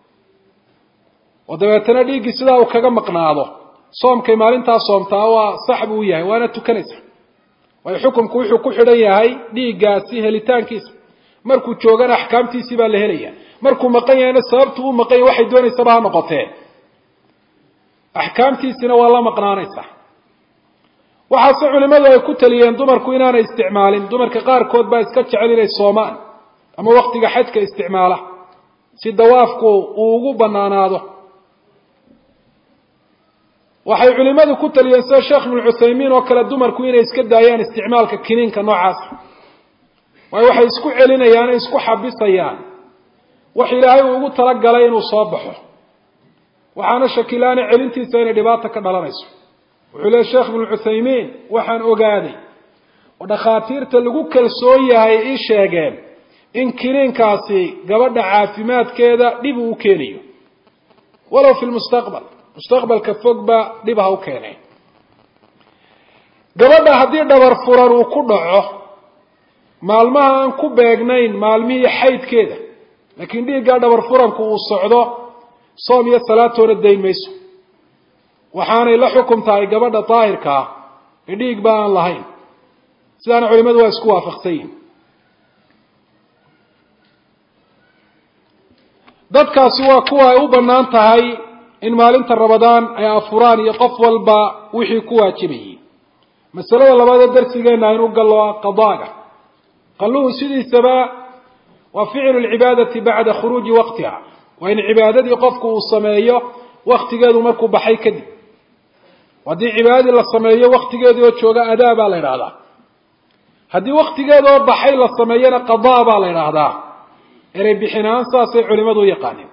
Speaker 1: oo dabeetana dhiiggii sidaa uu kaga maqnaado soomkay maalintaa soomtaa waa sax buu yahay waana tukanaysa waayo xukunku wuxuu ku xidhan yahay dhiiggaasi helitaankiisa markuu joogana axkaamtiisii baa la helaya markuu maqan yahayna sababtu u maqan yahay waxay doonaysaba ha noqotee axkaamtiisina waa la maqnaanaysaa waxaase culimadu ay ku taliyeen dumarku inaanay isticmaalin dumarka qaarkood baa iska jecel inay soomaan ama waktiga xajka isticmaala si dawaafku uu ugu banaanaado waxay culimadu ku taliyeen sida sheekh ibnu cuthaymiin oo kale dumarku inay iska daayaan isticmaalka kiniinka noocaas waayo waxay isku celinayaan ay isku xabisayaan wax ilaahay uu ugu talagalay inuu soo baxo waxaana shakilaana celintiisa inay dhibaato ka dhalanayso wuxuu leeyahay sheekh ibnu cuthaymiin waxaan ogaaday oo dhakhaatiirta lagu kalsoon yahay ii sheegeen in kiniinkaasi gabadha caafimaadkeeda dhib uu keenayo walow fi lmustaqbal mustaqbalka fogba dhib ha u keenay gabadha haddii dhabar furan uu ku dhaco maalmaha aan ku beegnayn maalmihii xaydkeeda laakiin dhiiggaa dhabar furanku uu socdo soom iyo salaatoona dayn mayso waxaanay la xukum tahay gabadha daahirka ah ee dhiig ba aan lahayn sidaana culimadu waa isku waafaqsan yihin dadkaasi waa kuwa ay u bannaan tahay in maalinta rabadaan ay afuraan iyo qof walba wixii ku waajibayay masalada labaadee darsigeena aynu gallo qadaaga qalluhu sidiisaba waa ficlu lcibaadati bacda khuruuji waqtiha waa in cibaadadii qofku uu sameeyo waktigeedu markuu baxay kadib haddii cibaadadii la sameeyo waktigeedii oo jooga adaa baa la idhaahdaa haddii waktigeeda oo baxay la sameeyona qadaa baa la idhaahdaa erey bixinaan saasay culimadu u yaqaaneen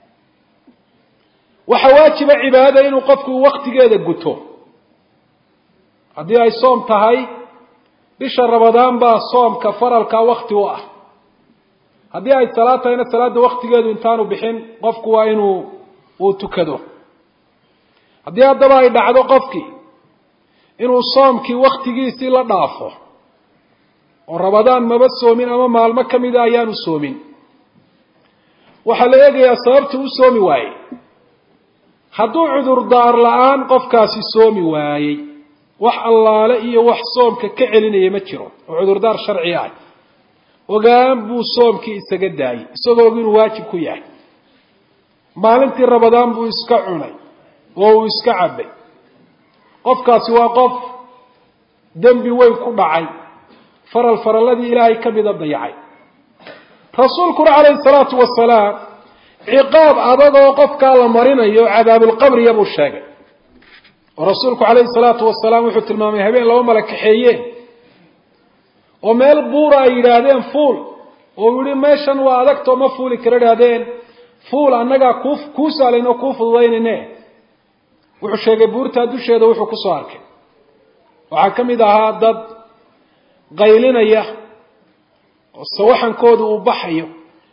Speaker 1: waxaa waajiba cibaadada inuu qofku waktigeeda guto haddii ay soom tahay bisha rabadaan baa soomka faralka wakti u ah haddii ay salaad tahayna salaada waktigeedu intaanu bixin qofku waa uu tukado haddii haddaba ay dhacdo qofkii inuu soomkii waktigiisii la dhaafo oo rabadaan maba soomin ama maalmo ka mida ayaanu soomin waxaa la eegayaa sababta u soomi waayey hadduu cudurdaar la-aan qofkaasi soomi waayey wax allaale iyo wax soomka ka celinaya ma jiro oo cudurdaar sharci ah ogaan buu soomkii isaga daayay isagoo inuu waajib ku yahay maalintii Ramadaan buu iska cunay oo uu iska cabay qofkaasi waa qof dambi weyn ku dhacay faralladii Ilaahay ka mid dayacay rasuulku alayhi salaatu wasalaam ciqaab adagoo qofka la marinayo cadaabul qabri yabu sheegay rasuulku alayhi salaatu wasalaam wuxuu tilmaamay habeen laba malak kaxeeyeen oo meel buura ay yiraahdeen fuul oo yiri meeshan waa adagto ma fuuli kara yiraahdeen fuul annaga ku saalayno ku fududaynayne wuxuu sheegay buurta dusheeda wuxuu ku soo arkay waxa kamid ahaa dad qaylinaya oo sawaxankoodu uu baxayo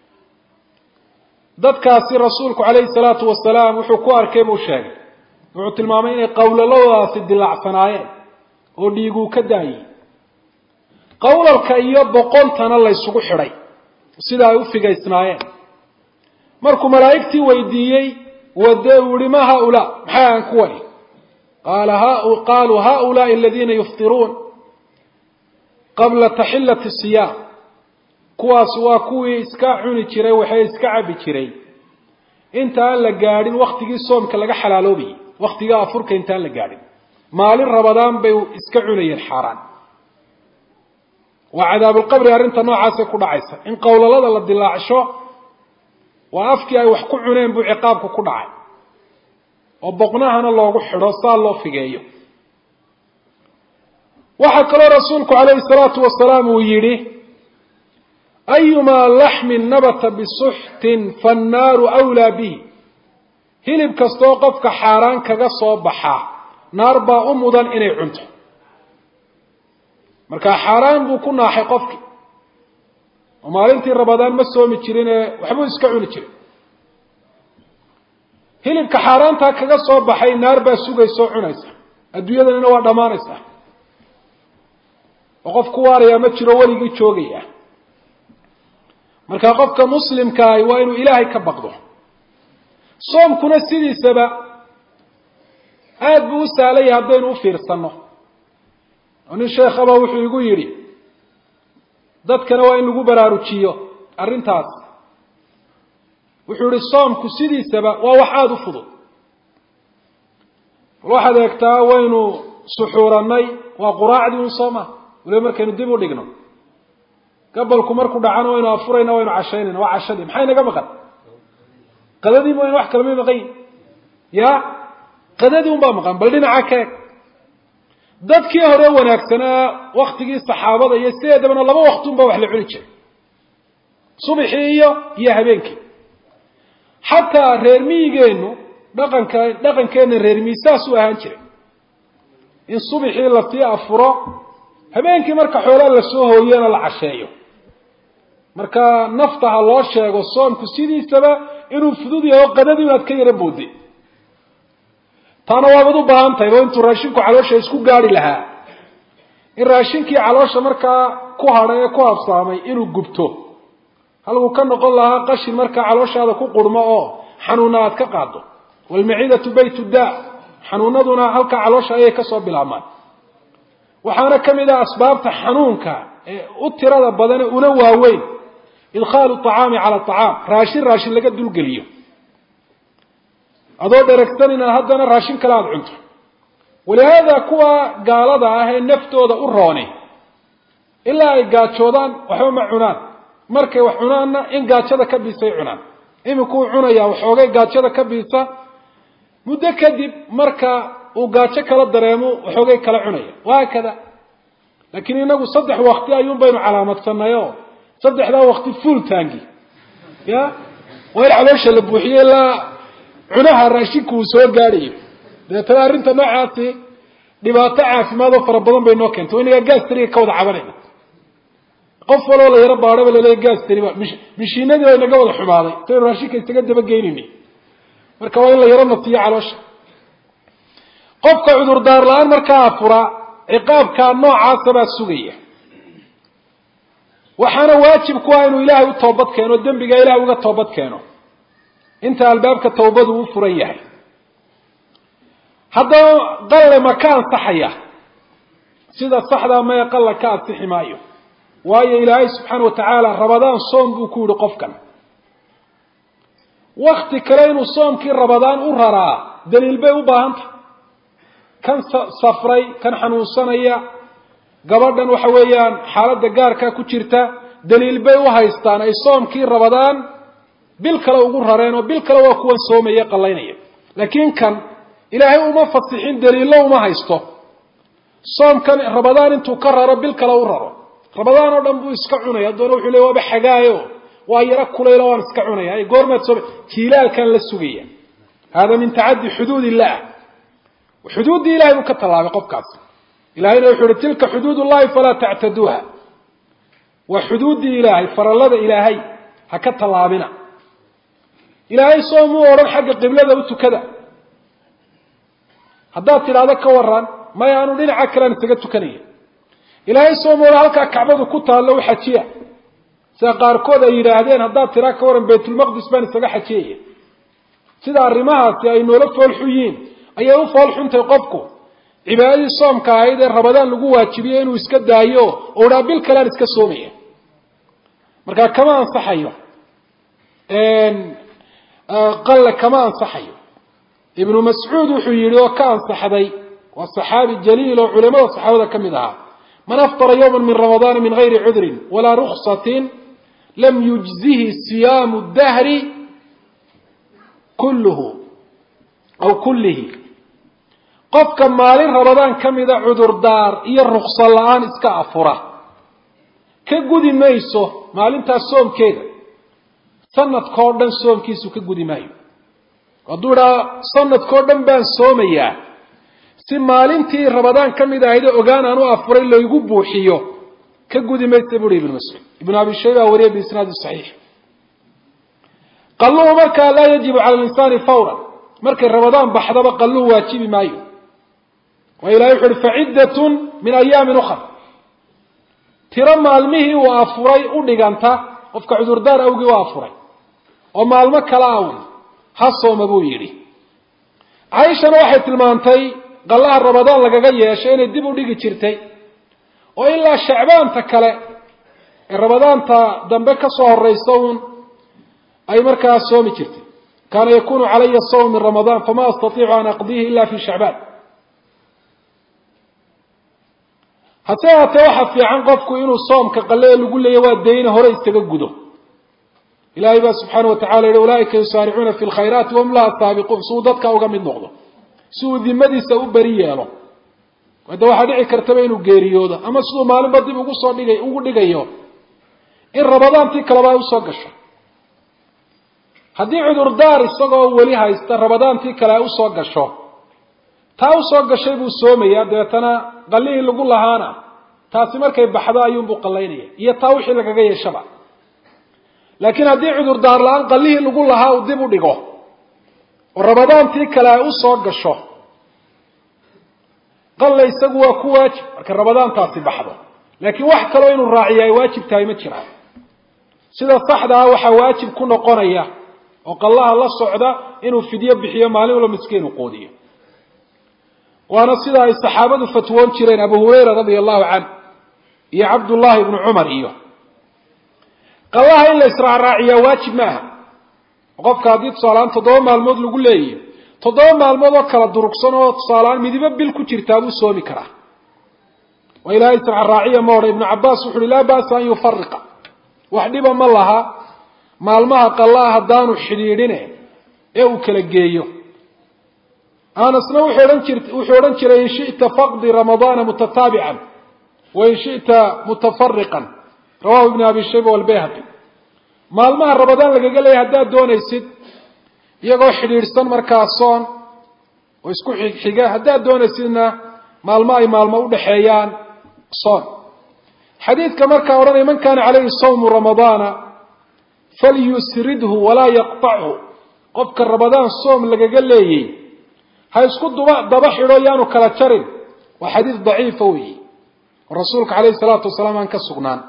Speaker 1: dadkaasi rasuulku alayhi salaatu wasalaam wuxuu ku arkay buu sheegay wuxuu tilmaamay inay qowlaladaasi dilacsanaayeen oo dhiigu ka daayay qowlalka iyo boqontana la isugu xiray sida ay u figaysnaayeen markuu malaa'igtii weydiiyay wadee wuri haula maxaan ku wali qalu haula alladhina yuftirun qabla tahillati siyam kuwaas waa kuwii iska cuni jiray waxay iska cabi jiray inta la gaadhin waqtigii soomka laga xalaaloobay waqtiga afurka inta la gaadhin maalin Ramadaan bay iska cunayeen xaraan وعذاب القبر أرنت نوعاس كل عيسى إن قول الله لا دلاعشوا وأفكي أي وحكوا عنين بعقابك كل عين وبقناها أنا الله حرصا الله في جايه وحكى رسولك عليه الصلاة والسلام ويري أيما لحم نبت بسحت فالنار أولى به هلب كستوقفك حاران كقصوا بحا نار با أمضا إني عنده marka xaraan buu ku naaxay qofkii oo maalintii Ramadaan ma soomi jirin waxba iska cuni jiray hilibka xaraanta kaga soo baxay naar baa sugayso cunaysa adduunyadana waa dhamaanaysa oo qof ku waaraya ma jiro waligii joogaya marka qofka muslimka ah waa inuu Ilaahay ka baqdo soomkuna sidiisaba aad buu saalay hadaynu u fiirsano أنا شيخ أبا وحي يقولي dadkana waa in lagu baraarujiyo arintaas wuxuu soomku sidiisaba waa wax aad u fudud waxa deegtaa waynu suxuuranay waa quraacdii uu sooma wala markaynu dib u dhigno qabalku markuu dhacano waynu afurayna waynu cashaynayna waa cashadii maxay naga maqan qadadii ma wax kale ma maqan ya qadadii uma maqan bal dhinaca ka dadkii hore wanaagsanaa waqtigii saxaabada iyo sideedaba laba waqti unba wax la cuni jiray subaxii iyo habeenkii hatta reer miyigeenu dhaqankeena reer miisaas u ahaan jiray in subaxii la tii afuro habeenkii marka xoolaha la soo hooyana la casheeyo marka naftaha loo sheego soomku sidiisaba inuu fudud yahay qadadii inaad ka yara boodday taana waa wadu baahantay oo intuu raashinku caloosha isku gaari lahaa in raashinkii caloosha marka ku haray ku habsaamay inuu gubto halku ka noqon lahaa qashin marka calooshaada ku qurmo oo xanuunaad ka qaado wal maciidatu baytu daa xanuunaduna halka caloosha ay ka soo bilaabmaan waxaana kamid ah asbaabta xanuunka ee u tirada badan una waaweyn ilkhaalu tacaami ala tacaam raashin laga dulgeliyo adoo daragsanina haddana raashin kala aad cunto walaada kuwa gaalada ah ee naftooda u roonay ilaa ay gaajoodaan waxba ma cunaan markay wax cunaanna in gaajada ka bisay cunaan iminku cunaya waxoogay gaajada ka bisa muddo kadib marka uu gaajo kala dareemo waxoogay kala cunaya waa kada laakiin inagu saddex waqti ayuun baynu calaamadsannayo saddexda waqti full tangi ya way caloosha la buuxiyay la cunaha raashinku soo gaariyo deetana arinta noocaasi dhibaato caafimaad oo fara badan bay noo keentay inaga gaastariga ka wada cabanayna qof waloo la yara baaraba la leeyahay gaastariga mishiinadii ay naga wada xumaaday tii raashinka isaga daba geynini marka waa in la yara natiyo caloosha qofka cudur daar la'aan marka afura ciqaabka noocaas baa sugaya waxaana waajib ku ah inuu Ilaahay u toobad keeno dambiga Ilaahay uga toobad keeno inta albaabka tawbadu u furan yahay hadda qalle makaan saxaya sida saxda ma yaqalla ka asixi maayo waayo ilaahay subxaanahu watacaala rabadaan soom buu ku yidhi qofkan wakti kale inuu soomkii rabadaan u raraa daliil bay u baahan tahay kan safray kan xanuunsanaya gabadhan waxa weeyaan xaaladda gaarkaa ku jirta daliil bay u haystaan ay soomkii rabadaan bil kale ugu rareen oo bil kale waa kuwan soomaya qallaynaya laakiin kan ilaahay uma fasixin daliillo uma haysto soomkan rabadaan intuu ka raro bil kale u raro rabadaan oo dhan buu iska cunaya doona wuxuu leeyahay waaba xagaayo waa yara kulayl waan iska cunaya ay goormaad soo jiilaalkan la sugaya hada min taaddi xuduud illah xuduud ilaahay uu ka talaabay qofkaas ilaahayna wuxuu yiri tilka xuduud allah fala ta'taduha wa xuduud ilaahay farallada ilaahay ha ka talaabina ilaahay soomo oran xagga qiblada u tukada haddaad tiraahdo ka waran ma yaanu dhinaca kale isaga tukanaya ilaahay soomo halka kacbadu ku taalo u xajiya sida qaarkood ay yiraahdeen haddaad tiraa ka waran baytul maqdis baan isaga xajiyay sida arrimahaasi ay noola foolxuyiin ayay u foolxuntay qofku cibaadadii soomka ahayd ee rabadaan lagu waajibiyay inuu iska daayo oo bil kale iska soomaya marka kama ansaxayo qalla kama ansaxayo ibnu mas'uud wuxuu yiri oo ka ansaxday waa saxaabi jaliil oo culimada saxaabada kamid aha man aftara yawman min ramadaan min ghayri udrin wala rukhsatin lam yujzihi siyam ad-dahr kulluhu aw kullihi qofka maalin rabadaan kamida cudur daar iyo rukhsa la'aan iska afura ka gudi mayso maalintaas soomkeeda sanadkoo dhan soomkiisu ka gudi maayo waduura sanadkoo dhan baan soomayaa si maalintii rabadaan kamid ahayd ogaan aanu afuray loogu buuxiyo ka gudi mayso buri ibn mas'ud ibn abi shayba wariya bi isnaad sahih qallu marka la yajibu ala al-insan fawran marka rabadaan baxdaba qallu waajibi maayo wa ilaahi wuxuu fa'idatun min ayyam ukhra tira maalmihi uu afuray u dhiganta qofka cudur daar awgii waa afuray oo maalmo kala awn ha sooma buu yiri Aisha waxay tilmaantay qalaha rabadaan lagaga yeeshay inay dib u dhigi jirtay oo ilaa shacbaanta kale rabadaanta dambe ka soo horeysoon ay markaa soomi jirtay kana yakunu alayya sawm min ramadaan fama astati'u an aqdihi illa fi sha'ban hatta waxa fiican qofku inuu soomka qalay lagu leeyahay waa deeyna hore isaga gudo ilaahay ba subhanahu wa ta'ala ulaa'ika yusari'una fil khayrat wa hum la sabiqun suudadka uga mid noqdo suudimadiisa u bari yeelo wada waxa dhici karta inuu geeriyoodo ama sidoo maalin bad dib ugu dhigayo in rabadaantii kala u soo gasho haddii cudur daar isagoo wali haysta rabadaantii kala u soo gasho taa u soo gashay buu soomaya deetana qalliin lagu lahaana taasi markay baxdo ayuu buu qalaynaya iyo taa wixii lagaga yeeshaba laakiin haddii cudur daar laan qalliin lagu lahaa uu dib u dhigo oo rabadaantii kala u soo gasho qalla isagu waa ku waajib marka rabadaantaasi baxdo laakiin wax kale inuu raaciyo ay waajib tahay ma jiraan sida saxda ah waxa waajib ku noqonaya oo qallaha la socda inuu fidiyo bixiyo maalin wala miskiin u qoodiyo waana sida ay saxaabadu fatwoon jireen Abu Hurayra radiyallahu anhu iyo Abdullah ibn Umar iyo qallaha in la israaciyo waajib maaha qofka hadii salaam 7 maalmood lagu leeyahay 7 maalmood oo kala durugsan oo salaam midiba bil ku jirta uu soomi kara wa ilaahay israaciyo moore ibn Abbas wuxuu la baas aan yufarriqa wax dhiba ma laha maalmaha qallaha hadaanu xidhiidhine ee uu kala geeyo anasna wuxuu oran jiray shi'ta faqdi ramadana mutatabi'an wa shi'ta mutafarriqan rawahu ibn abi shayba wal bayhaqi maalmaha ramadaan lagaga leeyahay hadaad doonaysid iyagoo xidhiidhsan markaa soon oo isku xiga hadaad doonaysidna maalmo u dhaxeeyaan soon xadiidka markaa oranay man kana alayhi sawm ramadana falyusridhu wala yaqta'hu qofka ramadaan soom lagaga leeyahay ha isku daba xidho yaanu kala jarin waa xadiis daciif weey rasuulka kaleey salaatu wasalaam aan ka sugnaan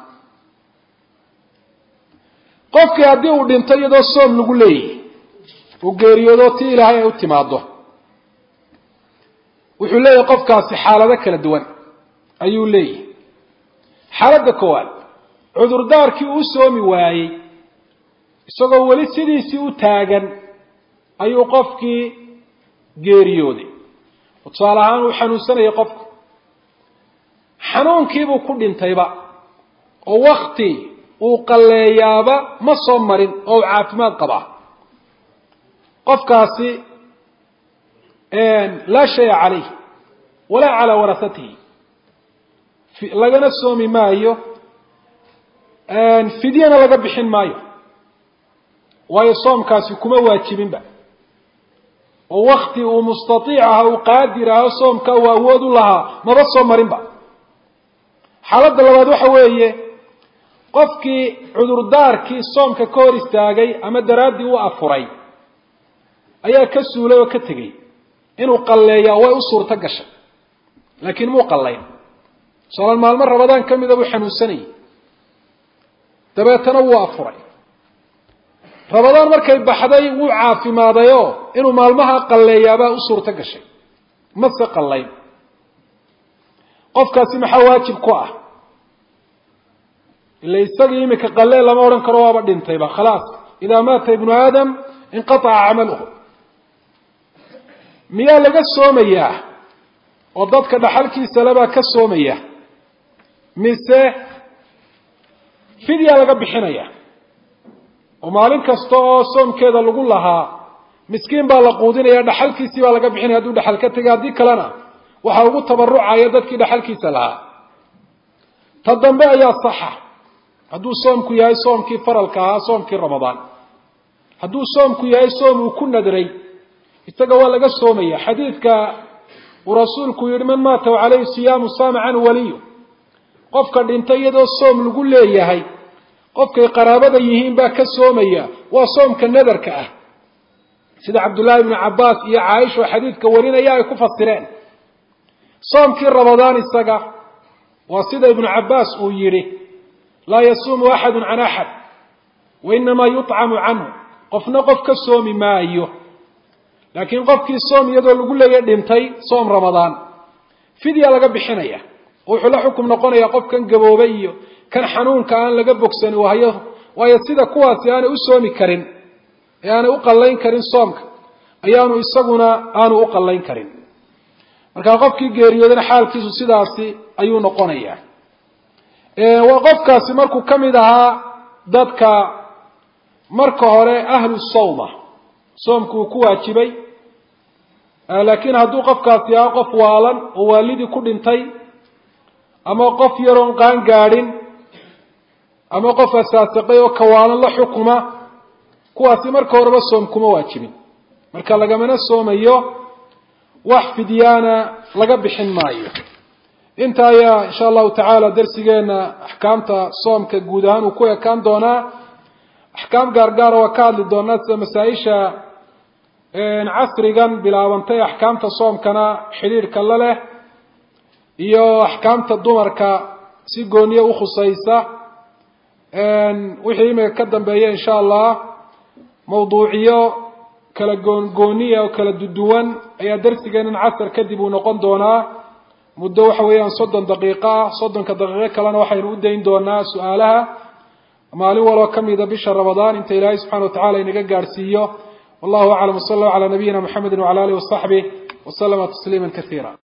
Speaker 1: qofkii hadii uu dhinto iyadoo soom lagu leeyahay uu geeriyoodo tii ilaahay u timaado wuxuu leeyahay qofkaasi xaalado kala duwan ayuu leeyahay xaaladda koowaad cudurdaarkii uu soomi waayey isagoo weli sidiisii u taagan ayuu qofkii geeriyooday tusaale ahaan uu xanuunsanayay qofku xanuunkiibuu ku dhintayba oo wakti uu qalleeyaaba ma soo marin oo uu caafimaad qabaa qofkaasi laa shaya calayh walaa calaa warasatihi lagana soomi maayo fidyana laga bixin maayo waayo soomkaasi kuma waajibinba oo wakti uu mustatiic aha uu qaadir aho soomka uu awood u lahaa maba soo marinba xaaladda labaad waxa weeye qofkii cudurdaarkii soomka ka hor istaagay ama daraaddii u afuray ayaa ka suulay oo ka tegey inuu qalleeyaa way u suurto gashay laakiin muu qallayn soolan maalmo rabadaan ka mida buu xanuunsanayay dabeetana wuu afuray rabadaan markay baxday wuu caafimaadayoo inuu maalmaha qalleeyaabaa u suurto gashay mase qallayn qofkaasi maxaa waajib ku ah ila isagii imika qallee lama odhan karo waaba dhintayba khalaas idaa maata ibnu aadam inqataca camaluhu miyaa laga soomayaa oo dadka dhaxalkiisa lebaa ka soomaya mise fidyaa laga bixinaya oo maalin kasta oo soomkeeda lagu lahaa miskiin baa la quudinaya dhaxalkiisii baa laga bixinaya hadduu dhaxal ka tegay haddii kalena waxaa ugu tabarucaya dadkii dhaxalkiisa lahaa ta dambe ayaa saxa hadduu soomku yahay soomkii faralka ahaa soomkii ramadaan hadduu soomku yahay soom uu ku nadray isaga waa laga soomaya xadiidka uu rasuulku yihi man maata calayhi siyaamu saama canhu waliyu qofka dhintay iyadoo soom lagu leeyahay qofkay qaraabada yihiin baa ka soomaya waa soomka nadarka ah sida cabdullaahi ibnu cabbaas iyo caaisha oo xadiidka warinaya ay ku fasireen soomkii ramadaan isaga waa sida ibnu cabbaas uu yidhi laa yasuumu axadu can axad wainamaa yuطcamu canhu qofna qof ka soomi maayo laakiin qofkii soom iyadoo lagu leeya dhintay soom ramadaan fidya laga bixinaya wuxuu la xukum noqonayaa qofkan gaboobay iyo kan xanuunka aan laga bogsan waayo sida kuwaasi aanay u soomi karin ee aanay u qallayn karin soomka ayaanu isaguna aanu u qallayn karin markaa qofkii geeriyoodana xaalkiisu sidaasi ayuu noqonayaa waa qofkaasi markuu ka mid ahaa dadka marka hore ahlu sawma soomku uu ku waajibay laakiin hadduu qofkaasi ahaa qof waalan oo waalidii ku dhintay ama qof yaroon qaan gaadhin ama qof asaasiqay oo kawaalan la xukuma kuwaasi marka horeba soom kuma waajibin marka lagamana soomayo wax fidyaana laga bixin maayo inta ayaa insha allahu tacaala darsigeena axkaamta soomka guud ahaan uu ku ekaan doonaa axkaam gaargaara waa ka hadli doonaa sida masaa-isha casrigan bilaabantay axkaamta soomkana xidhiidhka la leh iyo axkaamta dumarka si gooniye ukhusaysa wixii imika ka dambeeya insha allah mawduuciyo kala gooniya oo kala duwan ayaa darsigeenan casar kadib uu noqon doonaa muddo waxa weeyaan 30 daqiiqo ah 30 daqiiqo kalena waxaynu u dayn doonaa su'aalaha maalin walba kamida bisha ramadaan inta ilaahay subhanahu wa ta'ala inaga gaarsiiyo wallahu a'lam sallallahu ala nabiyyina muhammadin wa ala alihi wa sahbihi wa sallama tasliman kathira